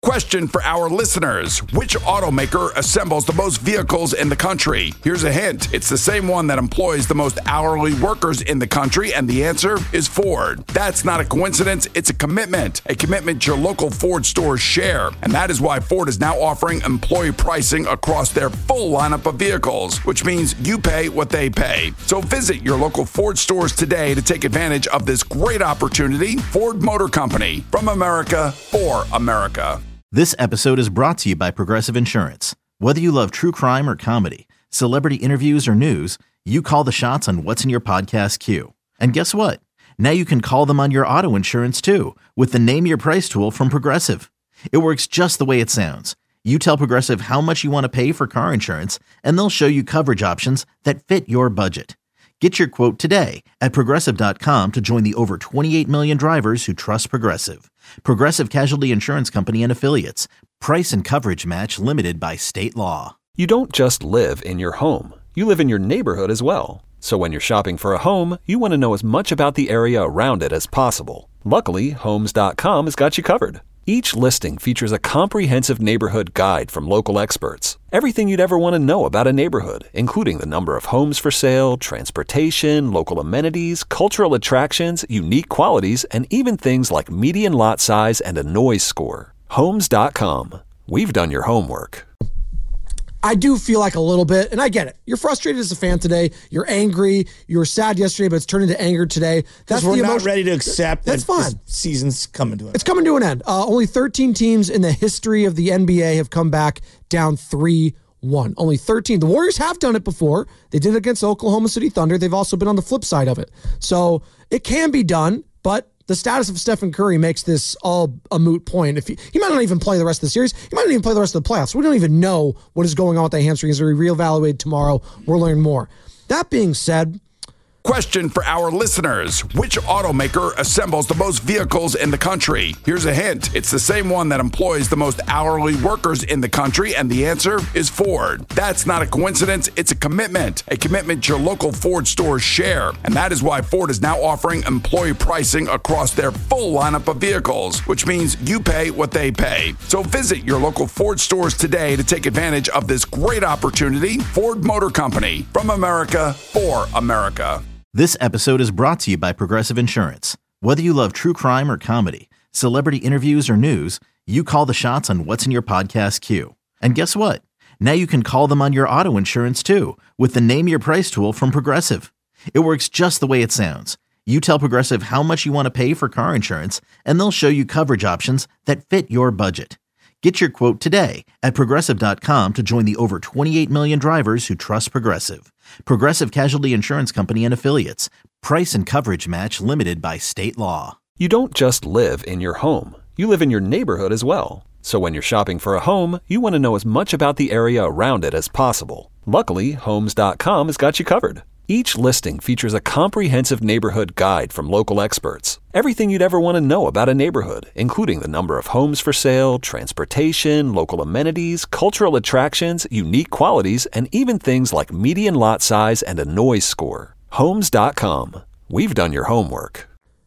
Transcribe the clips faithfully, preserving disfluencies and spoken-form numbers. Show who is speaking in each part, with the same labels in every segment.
Speaker 1: Question for our listeners. Which automaker assembles the most vehicles in the country? Here's a hint. It's the same one that employs the most hourly workers in the country, and the answer is Ford. That's not a coincidence. It's a commitment. A commitment your local Ford stores share. And that is why Ford is now offering employee pricing across their full lineup of vehicles, which means you pay what they pay. So visit your local Ford stores today to take advantage of this great opportunity. Ford Motor Company. From America, for America.
Speaker 2: This episode is brought to you by Progressive Insurance. Whether you love true crime or comedy, celebrity interviews or news, you call the shots on what's in your podcast queue. And guess what? Now you can call them on your auto insurance too with the Name Your Price tool from Progressive. It works just the way it sounds. You tell Progressive how much you want to pay for car insurance, and they'll show you coverage options that fit your budget. Get your quote today at Progressive dot com to join the over twenty-eight million drivers who trust Progressive. Progressive Casualty Insurance Company and Affiliates. Price and coverage match limited by state law.
Speaker 3: You don't just live in your home. You live in your neighborhood as well. So when you're shopping for a home, you want to know as much about the area around it as possible. Luckily, Homes dot com has got you covered. Each listing features a comprehensive neighborhood guide from local experts. Everything you'd ever want to know about a neighborhood, including the number of homes for sale, transportation, local amenities, cultural attractions, unique qualities, and even things like median lot size and a noise score. Homes dot com. We've done your homework.
Speaker 4: I do feel like a little bit, and I get it. You're frustrated as a fan today. You're angry. You were sad yesterday, but it's turned into anger today. That's
Speaker 5: we're
Speaker 4: the
Speaker 5: not
Speaker 4: emotion.
Speaker 5: ready to accept
Speaker 4: That's
Speaker 5: that
Speaker 4: fine.
Speaker 5: this season's coming to an end.
Speaker 4: It's coming to an end. Uh, only thirteen teams in the history of the N B A have come back down three one. Only thirteen. The Warriors have done it before. They did it against Oklahoma City Thunder. They've also been on the flip side of it. So it can be done, but the status of Stephen Curry makes this all a moot point. If he, he might not even play the rest of the series. He might not even play the rest of the playoffs. We don't even know what is going on with that hamstring. As we reevaluate tomorrow, we'll learn more. That being said,
Speaker 1: Question for our listeners. Which automaker assembles the most vehicles in the country? Here's a hint. It's the same one that employs the most hourly workers in the country, and the answer is Ford. That's not a coincidence. It's a commitment. A commitment your local Ford stores share. And that is why Ford is now offering employee pricing across their full lineup of vehicles, which means you pay what they pay. So visit your local Ford stores today to take advantage of this great opportunity. Ford Motor Company. From America, for America.
Speaker 2: This episode is brought to you by Progressive Insurance. Whether you love true crime or comedy, celebrity interviews or news, you call the shots on what's in your podcast queue. And guess what? Now you can call them on your auto insurance too with the Name Your Price tool from Progressive. It works just the way it sounds. You tell Progressive how much you want to pay for car insurance, and they'll show you coverage options that fit your budget. Get your quote today at Progressive dot com to join the over twenty-eight million drivers who trust Progressive. Progressive Casualty Insurance Company and Affiliates. Price and coverage match limited by state law.
Speaker 3: You don't just live in your home. You live in your neighborhood as well. So when you're shopping for a home, you want to know as much about the area around it as possible. Luckily, Homes dot com has got you covered. Each listing features a comprehensive neighborhood guide from local experts. Everything you'd ever want to know about a neighborhood, including the number of homes for sale, transportation, local amenities, cultural attractions, unique qualities, and even things like median lot size and a noise score. Homes dot com. We've done your homework.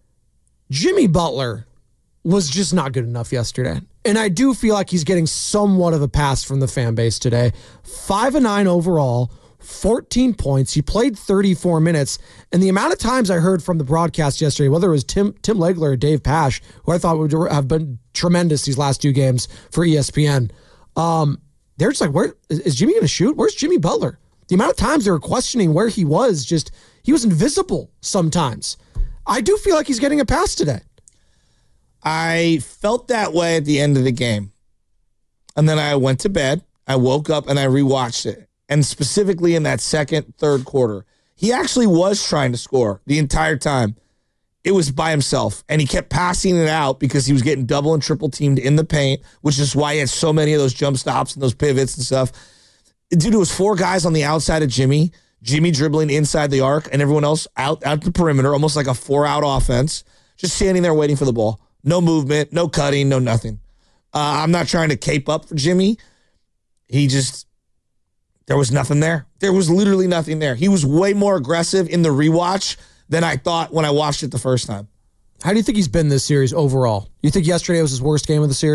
Speaker 4: Jimmy Butler was just not good enough yesterday. And I do feel like he's getting somewhat of a pass from the fan base today. Five and nine overall. fourteen points. He played thirty-four minutes. And the amount of times I heard from the broadcast yesterday, whether it was Tim Tim Legler or Dave Pasch, who I thought would have been tremendous these last two games for E S P N, um, they're just like, where is Jimmy going to shoot? Where's Jimmy Butler? The amount of times they were questioning where he was, just he was invisible sometimes. I do feel like he's getting a pass today.
Speaker 5: I felt that way at the end of the game. And then I went to bed. I woke up and I rewatched it. And specifically in that second, third quarter, he actually was trying to score the entire time. It was by himself, and he kept passing it out because he was getting double and triple teamed in the paint, which is why he had so many of those jump stops and those pivots and stuff. Dude, it was four guys on the outside of Jimmy, Jimmy dribbling inside the arc, and everyone else out, out the perimeter, almost like a four-out offense, just standing there waiting for the ball. No movement, no cutting, no nothing. Uh, I'm not trying to cape up for Jimmy. He just... There was nothing there. There was literally nothing there. He was way more aggressive in the rewatch than I thought when I watched it the first time.
Speaker 4: How do you think he's been this series overall? You think yesterday was his worst game of the series?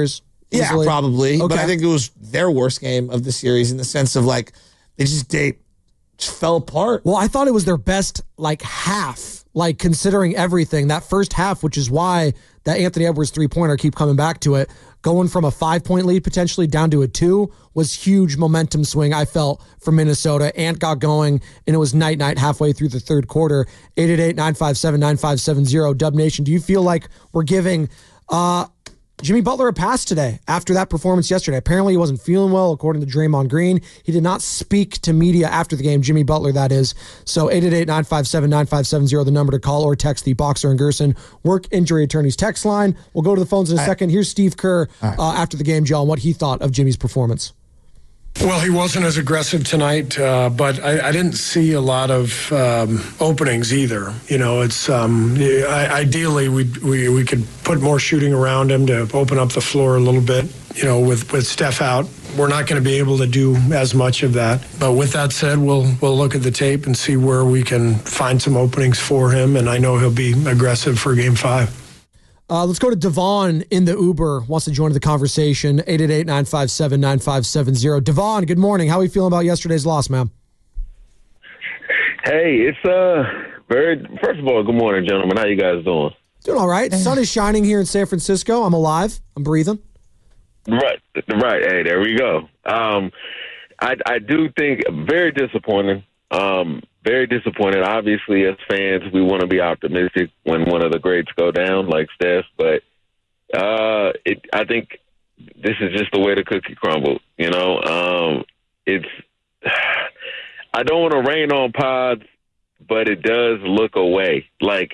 Speaker 4: easily?
Speaker 5: Yeah, probably.
Speaker 4: Okay.
Speaker 5: But I think it was their worst game of the series in the sense of like they just they just fell apart.
Speaker 4: Well, I thought it was their best like half, like considering everything. That first half, which is why that Anthony Edwards three-pointer, keep coming back to it, going from a five-point lead potentially down to a two was huge momentum swing, I felt, for Minnesota. Ant got going, and it was night-night halfway through the third quarter. eight eight eight, nine five seven, nine five seven zero, Dub Nation. Do you feel like we're giving uh, Jimmy Butler a pass today after that performance yesterday? Apparently he wasn't feeling well, according to Draymond Green. He did not speak to media after the game, Jimmy Butler, that is. So eight eight eight, nine five seven, nine five seven zero, the number to call, or text the Boxer and Gerson Work Injury Attorneys text line. We'll go to the phones in a All second. Right. Here's Steve Kerr right. uh, after the game, Joe, and what he thought of Jimmy's performance.
Speaker 6: Well, he wasn't as aggressive tonight, uh, but I, I didn't see a lot of um, openings either. You know, it's um, I, ideally we we we could put more shooting around him to open up the floor a little bit. You know, with with Steph out, we're not going to be able to do as much of that. But with that said, we'll we'll look at the tape and see where we can find some openings for him. And I know he'll be aggressive for Game Five.
Speaker 4: Uh, let's go to Devon in the Uber, wants to join the conversation. eight eight eight, nine five seven, nine five seven zero. Devon, good morning. How are you feeling about yesterday's loss, ma'am?
Speaker 7: Hey, it's uh very. First of all, good morning, gentlemen. How you guys doing?
Speaker 4: Doing all right. The sun is shining here in San Francisco. I'm alive. I'm breathing.
Speaker 7: Right, right. Hey, there we go. Um, I I do think very disappointing. Um, very disappointed. Obviously, as fans, we want to be optimistic when one of the greats go down, like Steph. But uh, it, I think this is just the way the cookie crumbled. You know, um, it's. I don't want to rain on Pods, but it does look away. Like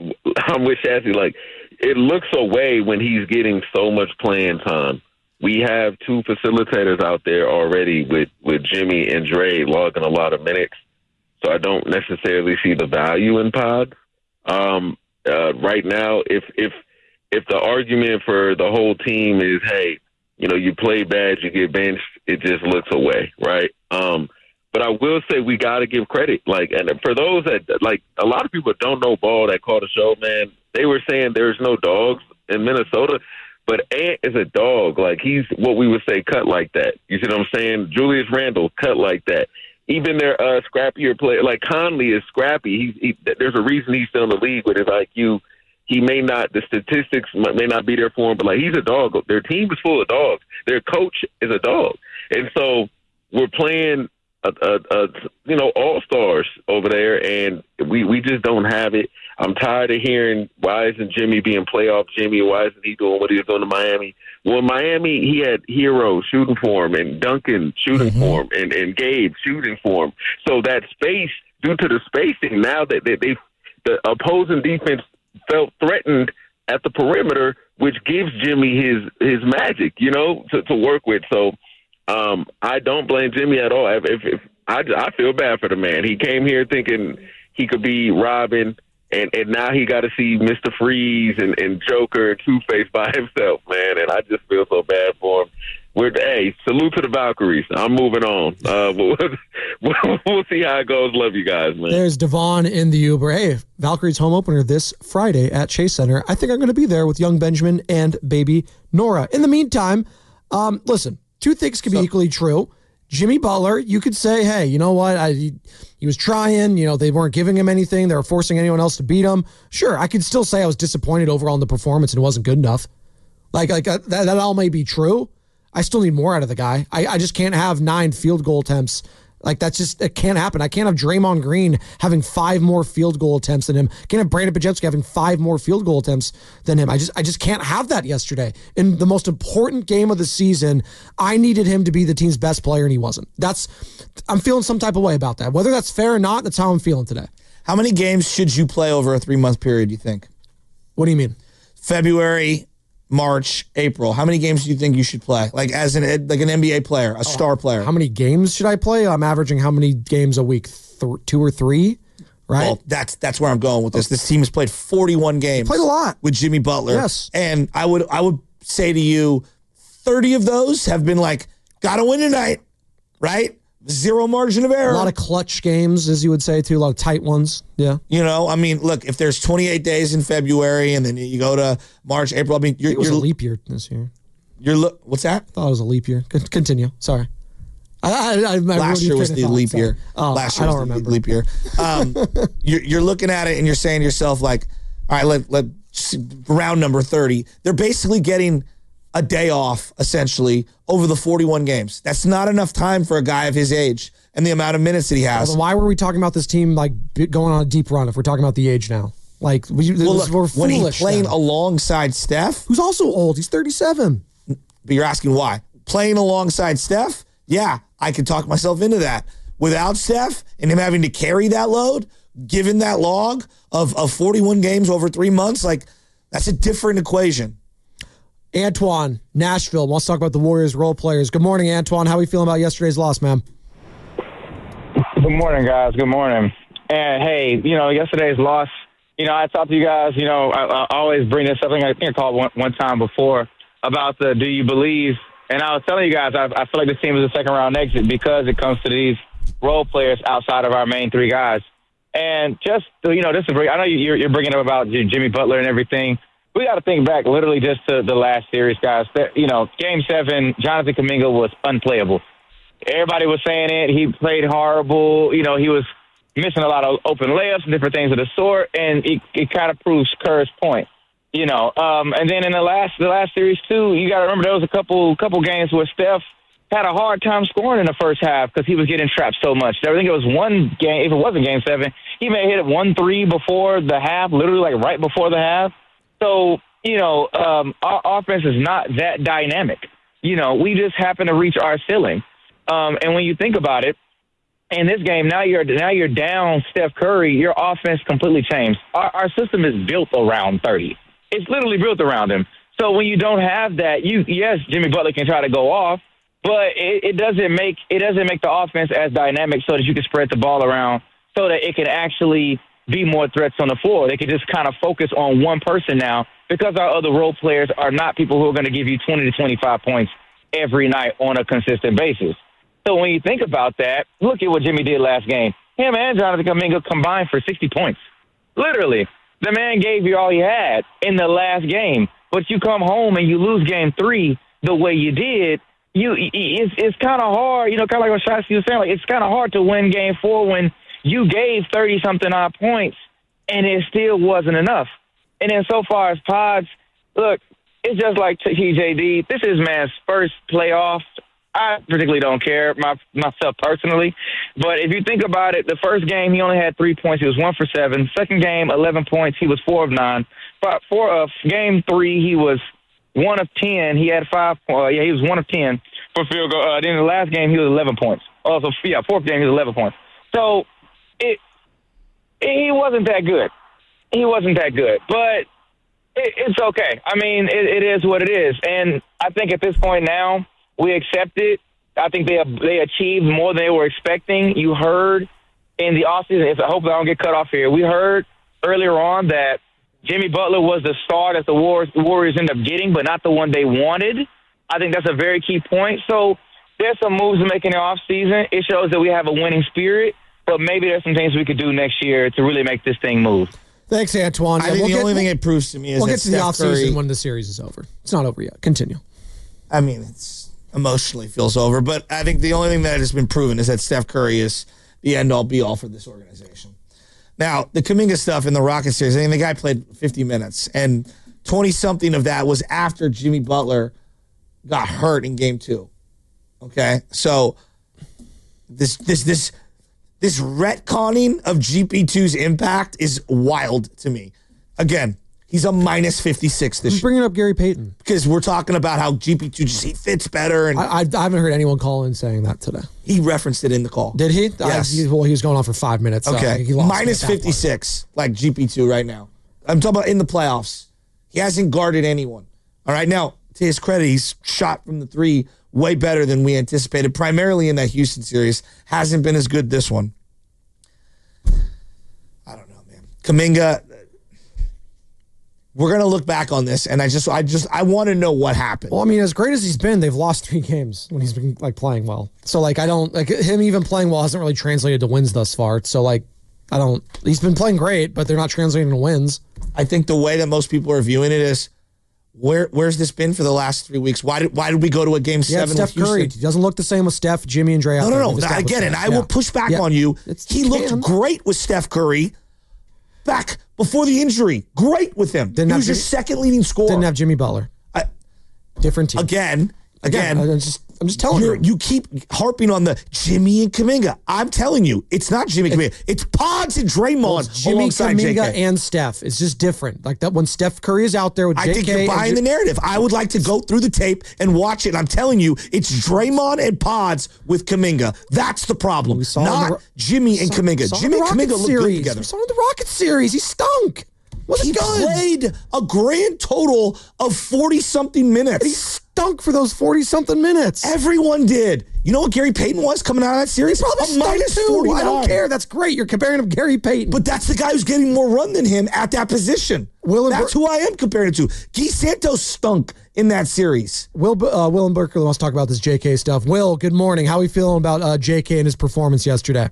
Speaker 7: I'm with Shazzy. Like it looks away when he's getting so much playing time. We have two facilitators out there already with, with Jimmy and Dre logging a lot of minutes. So I don't necessarily see the value in Pod. Um, uh, right now, if if if the argument for the whole team is, hey, you know, you play bad, you get benched, it just looks away, right? Um, but I will say we got to give credit. Like, and for those that, like, a lot of people don't know ball that call the show, man, they were saying there's no dogs in Minnesota. But Ant is a dog. Like, he's what we would say cut like that. You see what I'm saying? Julius Randle, cut like that. Even their uh, scrappier player, like Conley is scrappy. He, he, there's a reason he's still in the league with his I Q. He may not, the statistics may not be there for him, but, like, he's a dog. Their team is full of dogs. Their coach is a dog. And so we're playing, a, a, a, you know, all-stars over there, and we, we just don't have it. I'm tired of hearing, why isn't Jimmy being playoff Jimmy? Why isn't he doing what he was doing in Miami? Well, in Miami, he had Hero shooting for him and Duncan shooting mm-hmm. for him and, and Gabe shooting for him. So that space, due to the spacing, now that they, they the opposing defense felt threatened at the perimeter, which gives Jimmy his his magic, you know, to, to work with. So um, I don't blame Jimmy at all. If, if, if I, I feel bad for the man. He came here thinking he could be Robin. And and now he got to see Mister Freeze and, and Joker and Two-Face by himself, man. And I just feel so bad for him. We're, hey, salute to the Valkyries. I'm moving on. Uh, but we'll, we'll see how it goes. Love you guys, man.
Speaker 4: There's Devon in the Uber. Hey, Valkyries home opener this Friday at Chase Center. I think I'm going to be there with young Benjamin and baby Nora. In the meantime, um, listen, two things can be so, equally true. Jimmy Butler, you could say, hey, you know what? I, he, he was trying. You know, they weren't giving him anything. They were forcing anyone else to beat him. Sure, I could still say I was disappointed overall in the performance and it wasn't good enough. Like, like uh, that, that all may be true. I still need more out of the guy. I, I just can't have nine field goal attempts. Like, that's just, it can't happen. I can't have Draymond Green having five more field goal attempts than him. I can't have Brandon Podziemski having five more field goal attempts than him. I just I just can't have that yesterday. In the most important game of the season, I needed him to be the team's best player, and he wasn't. That's, I'm feeling some type of way about that. Whether that's fair or not, that's how I'm feeling today.
Speaker 5: How many games should you play over a three-month period, you think?
Speaker 4: What do you mean?
Speaker 5: February, March, April. How many games do you think you should play? Like as an like an N B A player, a oh, star player.
Speaker 4: How many games should I play? I'm averaging how many games a week? Th- two or three, right?
Speaker 5: Well, that's that's where I'm going with this. This team has played forty-one games.
Speaker 4: Played a lot
Speaker 5: with Jimmy Butler.
Speaker 4: Yes,
Speaker 5: and I would I would say to you, thirty of those have been like, gotta win tonight, right? Zero margin of error.
Speaker 4: A lot of clutch games, as you would say, too. A lot of tight ones. Yeah.
Speaker 5: You know, I mean, look, if there's twenty-eight days in February and then you go to March, April, I mean, you're,
Speaker 4: it was
Speaker 5: you're
Speaker 4: a leap year this year.
Speaker 5: you're look. What's that?
Speaker 4: I thought it was a leap year. Con- Continue. Sorry. I, I, I,
Speaker 5: Last year was the leap year.
Speaker 4: Oh,
Speaker 5: Last year
Speaker 4: I don't
Speaker 5: was the
Speaker 4: remember.
Speaker 5: leap year. Um, you're, you're looking at it and you're saying to yourself, like, all right, let let round number thirty. They're basically getting a day off essentially over the forty-one games. That's not enough time for a guy of his age and the amount of minutes that he has.
Speaker 4: Well, then why were we talking about this team like going on a deep run if we're talking about the age now? Like, we,
Speaker 5: well,
Speaker 4: was,
Speaker 5: look,
Speaker 4: we're
Speaker 5: when he's
Speaker 4: foolish
Speaker 5: playing
Speaker 4: then.
Speaker 5: alongside Steph,
Speaker 4: Who's also old. He's thirty-seven.
Speaker 5: but you're asking why. Playing alongside Steph, yeah, I could talk myself into that. Without Steph and him having to carry that load, given that log of, of forty-one games over three months, like that's a different equation.
Speaker 4: Antoine, Nashville, wants to talk about the Warriors role players. Good morning, Antoine. How are we feeling about yesterday's loss, man?
Speaker 8: Good morning, guys. Good morning. And, hey, you know, yesterday's loss, you know, I talked to you guys, you know, I, I always bring this up. I think I called one, one time before about the do you believe? And I was telling you guys, I, I feel like this team is a second-round exit because it comes to these role players outside of our main three guys. And just, you know, this is I know you're, you're bringing up about Jimmy Butler and everything. We got to think back literally just to the last series, guys. That, you know, Game seven, Jonathan Kuminga was unplayable. Everybody was saying it. He played horrible. You know, he was missing a lot of open layups and different things of the sort, and it, it kind of proves Kerr's point. You know, um, and then in the last the last series, too, you got to remember there was a couple couple games where Steph had a hard time scoring in the first half because he was getting trapped so much. I think it was one game, if it wasn't Game seven, he may have hit it one three before the half, literally like right before the half. So, you know, um, our offense is not that dynamic. You know, we just happen to reach our ceiling. Um, and when you think about it, in this game, now you're now you're down Steph Curry, your offense completely changed. Our, our system is built around thirty. It's literally built around him. So when you don't have that, you yes, Jimmy Butler can try to go off, but it, it doesn't make it doesn't make the offense as dynamic so that you can spread the ball around so that it can actually be more threats on the floor. They can just kind of focus on one person now because our other role players are not people who are going to give you twenty to twenty-five points every night on a consistent basis. So when you think about that, look at what Jimmy did last game. Him and Jonathan Kuminga combined for sixty points. Literally. The man gave you all he had in the last game. But you come home and you lose game three the way you did, you it's, it's kind of hard, you know, kind of like what Shasty was saying, like it's kind of hard to win game four when you gave thirty-something odd points and it still wasn't enough. And then so far as Pods, look, it's just like T J D. This is man's first playoff. I particularly don't care my, myself personally. But if you think about it, the first game, he only had three points. He was one for seven. Second game, eleven points. He was four of nine. But for uh, game three, he was one of ten. He had five uh, yeah, he was one of ten for field goal. Uh, then the last game, he was eleven points. Oh, so, yeah, fourth game, he was eleven points. So it, it he wasn't that good. He wasn't that good. But it, it's okay. I mean, it, it is what it is. And I think at this point now, we accept it. I think they they achieved more than they were expecting. You heard in the offseason, I hope I don't get cut off here, we heard earlier on that Jimmy Butler was the star that the Warriors, the Warriors ended up getting, but not the one they wanted. I think that's a very key point. So there's some moves to make in the offseason. It shows that we have a winning spirit, but maybe there's some things we could do next year to really make this thing move.
Speaker 4: Thanks, Antoine.
Speaker 5: I
Speaker 4: Yeah,
Speaker 5: think
Speaker 4: we'll
Speaker 5: the
Speaker 4: get,
Speaker 5: only thing it proves to me is
Speaker 4: we'll
Speaker 5: that
Speaker 4: get to the
Speaker 5: Steph
Speaker 4: offseason
Speaker 5: Curry,
Speaker 4: when the series is over. It's not over yet. Continue.
Speaker 5: I mean, it's emotionally feels over, but I think the only thing that has been proven is that Steph Curry is the end-all, be-all for this organization. Now, the Kuminga stuff in the Rockets series, I mean, the guy played fifty minutes, and twenty-something of that was after Jimmy Butler got hurt in game two. Okay? So this this this this retconning of G P two's impact is wild to me. Again, he's a minus fifty-six this
Speaker 4: I'm
Speaker 5: year.
Speaker 4: bringing up Gary Payton.
Speaker 5: Because we're talking about how G P two just he fits better, and
Speaker 4: I, I, I haven't heard anyone call in saying that today.
Speaker 5: he referenced it in the call.
Speaker 4: Did he?
Speaker 5: Yes.
Speaker 4: I, he well, he was going on for five minutes. So
Speaker 5: Okay,
Speaker 4: he lost
Speaker 5: minus
Speaker 4: me at that
Speaker 5: fifty-six, like G P two right now. I'm talking about in the playoffs. He hasn't guarded anyone. All right, now, to his credit, he's shot from the three way better than we anticipated, primarily in that Houston series. Hasn't been as good this one. I don't know, man. Kuminga, we're going to look back on this, and I just, I just, I want to know what happened.
Speaker 4: Well, I mean, as great as he's been, they've lost three games when he's been like playing well. So like, I don't like him even playing well hasn't really translated to wins thus far. So like, I don't. He's been playing great, but they're not translating to wins.
Speaker 5: I think the way that most people are viewing it is, Where where's this been for the last three weeks? Why did why did we go to a game
Speaker 4: yeah,
Speaker 5: seven
Speaker 4: Steph
Speaker 5: with
Speaker 4: Curry.
Speaker 5: Houston?
Speaker 4: He doesn't look the same with Steph, Jimmy, and Dre.
Speaker 5: No, no, no. I get it. I yeah. will push back yeah. on you. It's, he looked can. great with Steph Curry back before the injury. Great with him. Didn't he was Jimmy, your second leading scorer.
Speaker 4: Didn't have Jimmy Butler. I, Different team.
Speaker 5: Again, again.
Speaker 4: again I'm just, I'm just telling you.
Speaker 5: You keep harping on the Jimmy and Kuminga. I'm telling you, it's not Jimmy and Kuminga. It's Pods and Draymond well,
Speaker 4: Jimmy,
Speaker 5: alongside
Speaker 4: Kuminga,
Speaker 5: J K.
Speaker 4: and Steph. It's just different. Like that when Steph Curry is out there with J K.
Speaker 5: I think you're buying the narrative. I would like to go through the tape and watch it. And I'm telling you, it's Draymond and Pods with Kuminga. That's the problem. We saw not the, Jimmy and saw, Kuminga.
Speaker 4: Saw
Speaker 5: Jimmy and Kuminga look good together.
Speaker 4: We saw in the Rocket series. He stunk. Wasn't
Speaker 5: he
Speaker 4: good.
Speaker 5: played a grand total of forty-something minutes.
Speaker 4: He stunk for those forty-something minutes.
Speaker 5: Everyone did. You know what Gary Payton was coming out of that series?
Speaker 4: He probably a minus two. I don't care. That's great. You're comparing him to Gary Payton.
Speaker 5: But that's the guy who's getting more run than him at that position. Will that's Ber- who I am comparing it to. Guy Santos stunk in that series.
Speaker 4: Will uh, Will and Berkeley wants to talk about this J K stuff. Will, good morning. How are we feeling about uh, J K and his performance yesterday?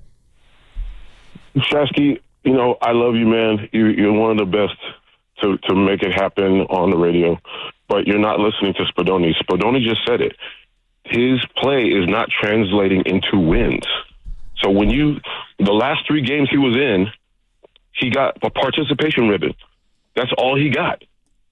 Speaker 9: Shasky, you know, I love you, man. You, you're one of the best to, to make it happen on the radio. But you're not listening to Spadoni. Spadoni just said it. His play is not translating into wins. So when you, the last three games he was in, he got a participation ribbon. That's all he got.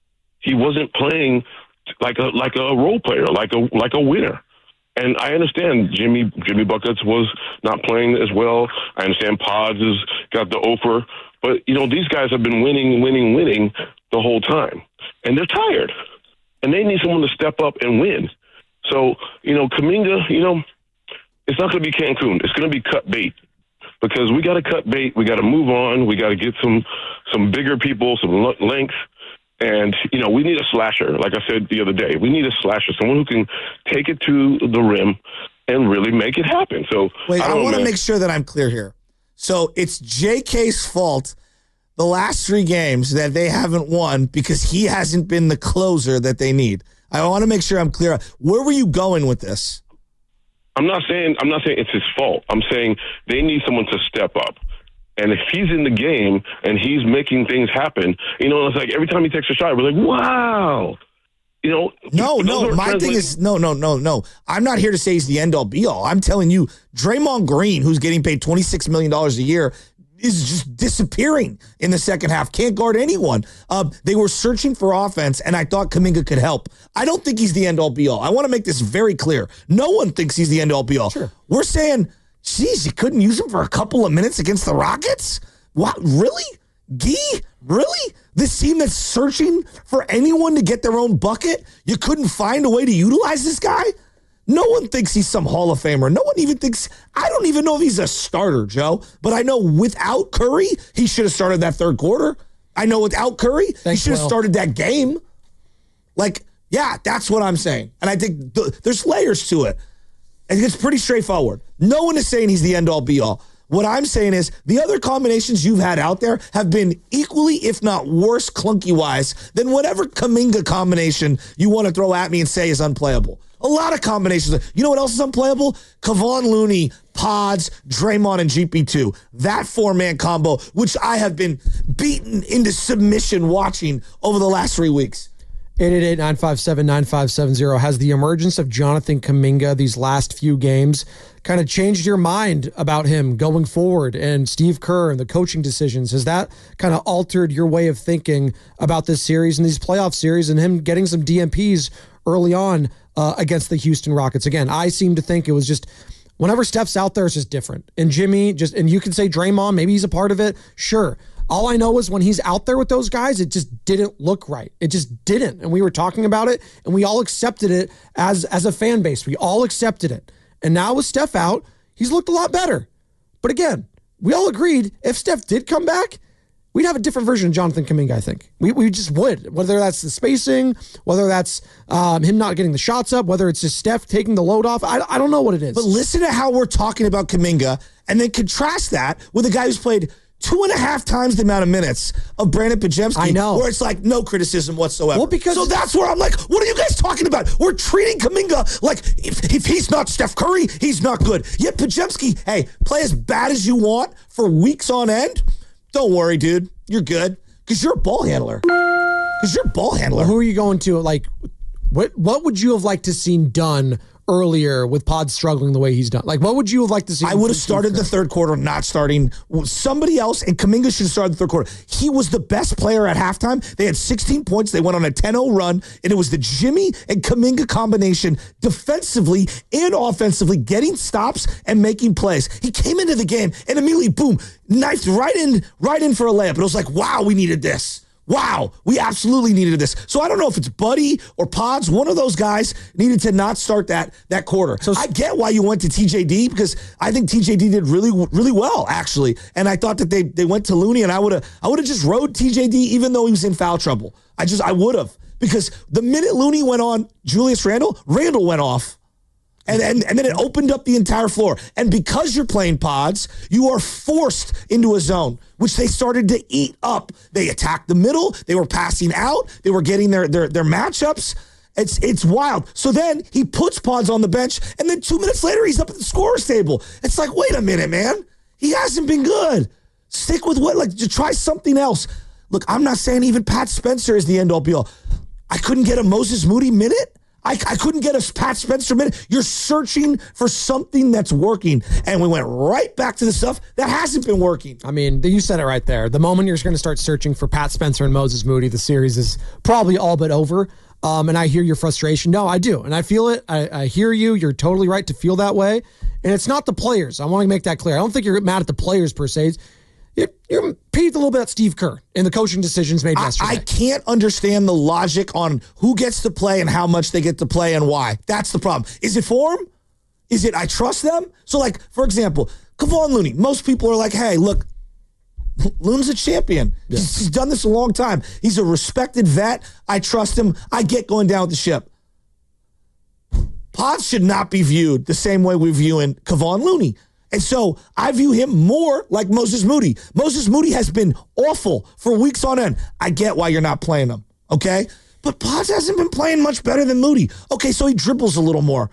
Speaker 9: He wasn't playing like a like a role player, like a like a winner. And I understand Jimmy Jimmy Buckets was not playing as well. I understand Pods has got the Ofer. But, you know, these guys have been winning, winning, winning the whole time. And they're tired. And they need someone to step up and win. So, you know, Kuminga, you know, it's not going to be Cancun. It's going to be cut bait. Because we got to cut bait. We got to move on. We got to get some some bigger people, some length. And, you know, we need a slasher, like I said the other day. We need a slasher, someone who can take it to the rim and really make it happen. So,
Speaker 5: Wait, I,
Speaker 9: I
Speaker 5: want to make sure that I'm clear here. So it's J K's fault the last three games that they haven't won because he hasn't been the closer that they need. I want to make sure I'm clear. Where were you going with this?
Speaker 9: I'm not saying I'm not saying it's his fault. I'm saying they need someone to step up. And if he's in the game and he's making things happen, you know, it's like every time he takes a shot, we're like, wow. You know,
Speaker 5: no, no. My thing is, no, no, no, no. I'm not here to say he's the end all be all. I'm telling you, Draymond Green, who's getting paid twenty-six million dollars a year, is just disappearing in the second half. Can't guard anyone. Uh, they were searching for offense, and I thought Kuminga could help. I don't think he's the end all be all. I want to make this very clear. No one thinks he's the end all be all.
Speaker 4: Sure.
Speaker 5: We're saying, geez, you couldn't use him for a couple of minutes against the Rockets? What? Really? Gee? Really? This team that's searching for anyone to get their own bucket? You couldn't find a way to utilize this guy? No one thinks he's some Hall of Famer. No one even thinks, I don't even know if he's a starter, Joe. But I know without Curry, he should have started that third quarter. I know without Curry, Thanks, he should have Will. started that game. Like, yeah, that's what I'm saying. And I think th- there's layers to it. I think it's pretty straightforward. No one is saying he's the end-all, be-all. What I'm saying is the other combinations you've had out there have been equally, if not worse, clunky-wise than whatever Kuminga combination you want to throw at me and say is unplayable. A lot of combinations. You know what else is unplayable? Kevon Looney, Pods, Draymond, and G P two. That four-man combo, which I have been beaten into submission watching over the last three weeks.
Speaker 4: eight eight eight, nine five seven, nine five seven zero. Has the emergence of Jonathan Kuminga these last few games kind of changed your mind about him going forward and Steve Kerr and the coaching decisions? Has that kind of altered your way of thinking about this series and these playoff series and him getting some D M Ps early on uh, against the Houston Rockets? Again, I seem to think it was just whenever Steph's out there, it's just different. And Jimmy, just and you can say Draymond, maybe he's a part of it. Sure. All I know is when he's out there with those guys, it just didn't look right. It just didn't. And we were talking about it, and we all accepted it as, as a fan base. We all accepted it. And now with Steph out, he's looked a lot better. But again, we all agreed if Steph did come back, we'd have a different version of Jonathan Kuminga, I think. We we just would. Whether that's the spacing, whether that's um, him not getting the shots up, whether it's just Steph taking the load off. I, I don't know what it is.
Speaker 5: But listen to how we're talking about Kuminga, and then contrast that with a guy who's played two and a half times the amount of minutes of Brandon Podziemski.
Speaker 4: I know.
Speaker 5: Where it's like no criticism whatsoever.
Speaker 4: Well, because
Speaker 5: so that's where I'm like, what are you guys talking about? We're treating Kuminga like if, if he's not Steph Curry, he's not good. Yet Podziemski, hey, play as bad as you want for weeks on end. Don't worry, dude. You're good because you're a ball handler. Because you're a ball handler.
Speaker 4: Well, who are you going to? Like, what what would you have liked to seen done earlier with Pod struggling the way he's done? Like, what would you have liked to see?
Speaker 5: I would have started the third quarter, not starting somebody else, and Kuminga should have started the third quarter. He was the best player at halftime. They had sixteen points. They went on a ten oh run, and it was the Jimmy and Kuminga combination defensively and offensively, getting stops and making plays. He came into the game and immediately, boom, knifed right in, right in for a layup. It was like, wow, we needed this. Wow, we absolutely needed this. So I don't know if it's Buddy or Pods. One of those guys needed to not start that that quarter. So I get why you went to T J D, because I think T J D did really really well, actually. And I thought that they they went to Looney, and I would have I would have just rode T J D even though he was in foul trouble. I just I would have, because the minute Looney went on Julius Randle, Randle went off. And, and and then it opened up the entire floor. And because you're playing Pods, you are forced into a zone, which they started to eat up. They attacked the middle. They were passing out. They were getting their their, their matchups. It's it's wild. So then he puts Pods on the bench, and then two minutes later, he's up at the scorer's table. It's like, wait a minute, man. He hasn't been good. Stick with what? Like, to try something else. Look, I'm not saying even Pat Spencer is the end-all, be-all. I couldn't get a Moses Moody minute. I, I couldn't get a Pat Spencer minute. You're searching for something that's working. And we went right back to the stuff that hasn't been working.
Speaker 4: I mean, you said it right there. The moment you're going to start searching for Pat Spencer and Moses Moody, the series is probably all but over. Um, and I hear your frustration. No, I do. And I feel it. I, I hear you. You're totally right to feel that way. And it's not the players. I want to make that clear. I don't think you're mad at the players per se. You're peeved a little bit at Steve Kerr and the coaching decisions made yesterday.
Speaker 5: I, I can't understand the logic on who gets to play and how much they get to play and why. That's the problem. Is it form? Is it I trust them? So, like, for example, Kevon Looney. Most people are like, hey, look, Looney's a champion. Yeah. He's, he's done this a long time. He's a respected vet. I trust him. I get going down with the ship. Pods should not be viewed the same way we're viewing Kevon Looney. And so I view him more like Moses Moody. Moses Moody has been awful for weeks on end. I get why you're not playing him, okay? But Pods hasn't been playing much better than Moody. Okay, so he dribbles a little more.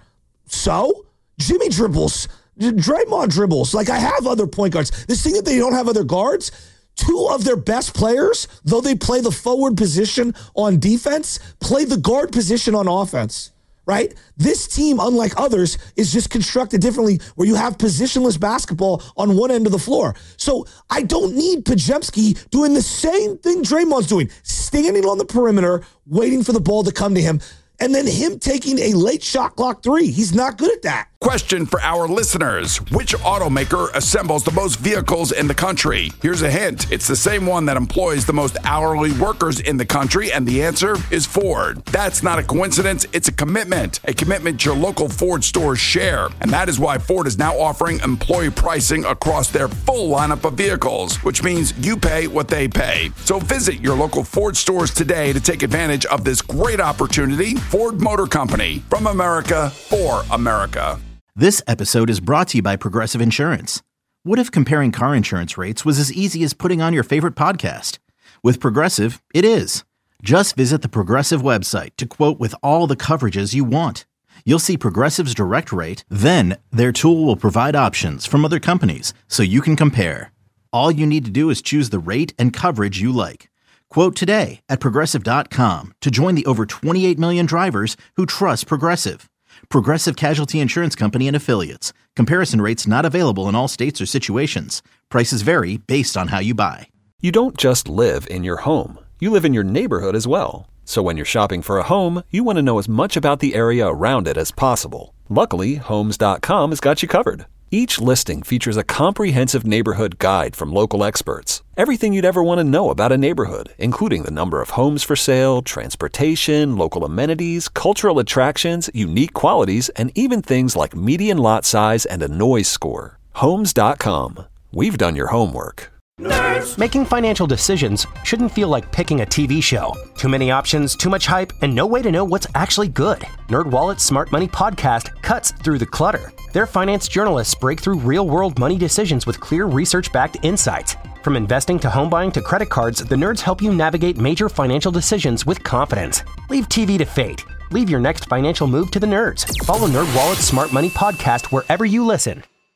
Speaker 5: So? Jimmy dribbles. Draymond dribbles. Like, I have other point guards. This thing that they don't have other guards, two of their best players, though they play the forward position on defense, play the guard position on offense. Right? This team, unlike others, is just constructed differently, where you have positionless basketball on one end of the floor. So I don't need Podziemski doing the same thing Draymond's doing, standing on the perimeter, waiting for the ball to come to him, and then him taking a late shot clock three. He's not good at that.
Speaker 1: Question for our listeners. Which automaker assembles the most vehicles in the country? Here's a hint. It's the same one that employs the most hourly workers in the country, and the answer is Ford. That's not a coincidence. It's a commitment. A commitment your local Ford stores share. And that is why Ford is now offering employee pricing across their full lineup of vehicles, which means you pay what they pay. So visit your local Ford stores today to take advantage of this great opportunity. Ford Motor Company, from America, for America.
Speaker 2: This episode is brought to you by Progressive Insurance. What if comparing car insurance rates was as easy as putting on your favorite podcast? With Progressive, it is. Just visit the Progressive website to quote with all the coverages you want. You'll see Progressive's direct rate, then their tool will provide options from other companies so you can compare. All you need to do is choose the rate and coverage you like. Quote today at Progressive dot com to join the over twenty-eight million drivers who trust Progressive. Progressive Casualty Insurance Company and Affiliates. Comparison rates not available in all states or situations. Prices vary based on how you buy.
Speaker 3: You don't just live in your home. You live in your neighborhood as well. So when you're shopping for a home, you want to know as much about the area around it as possible. Luckily, Homes dot com has got you covered. Each listing features a comprehensive neighborhood guide from local experts. Everything you'd ever want to know about a neighborhood, including the number of homes for sale, transportation, local amenities, cultural attractions, unique qualities, and even things like median lot size and a noise score. Homes dot com. We've done your homework.
Speaker 10: Nerds. Making financial decisions shouldn't feel like picking a T V show. Too many options, too much hype, and no way to know what's actually good. NerdWallet's Smart Money Podcast cuts through the clutter. Their finance journalists break through real-world money decisions with clear research-backed insights. From investing to home buying to credit cards, the nerds help you navigate major financial decisions with confidence. Leave T V to fate. Leave your next financial move to the nerds. Follow NerdWallet's Smart Money Podcast wherever you listen.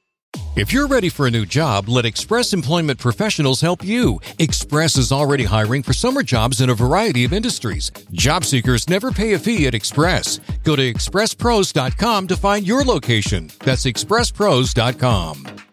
Speaker 11: If you're ready for a new job, let Express Employment Professionals help you. Express is already hiring for summer jobs in a variety of industries. Job seekers never pay a fee at Express. Go to express pros dot com to find your location. That's express pros dot com.